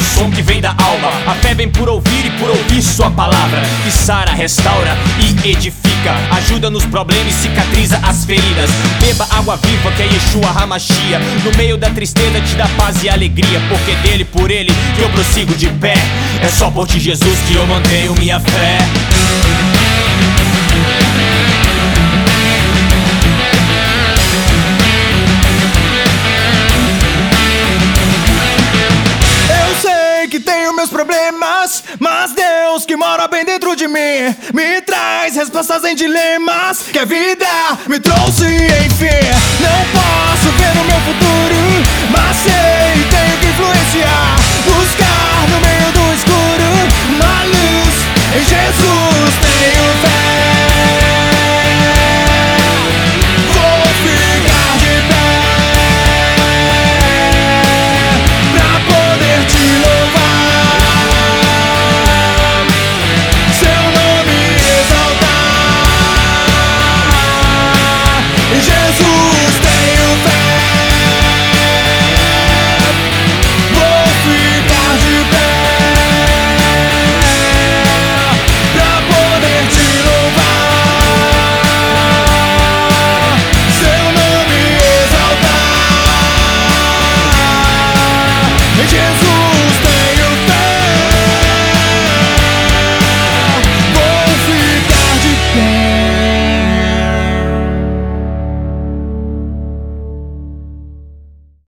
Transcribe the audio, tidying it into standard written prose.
o som que vem da alma. A fé vem por ouvir e por ouvir sua palavra, que sara, restaura e edifica, ajuda nos problemas e cicatriza as feridas. Beba água viva que é Yeshua Hamashia. No meio da tristeza te dá paz e alegria, porque dele, por ele, que eu prossigo de pé. É só por ti, Jesus, que eu mantenho minha fé. Que tenho meus problemas, mas Deus que mora bem dentro de mim me traz respostas em dilemas que a vida me trouxe, enfim. Não posso ver o meu futuro,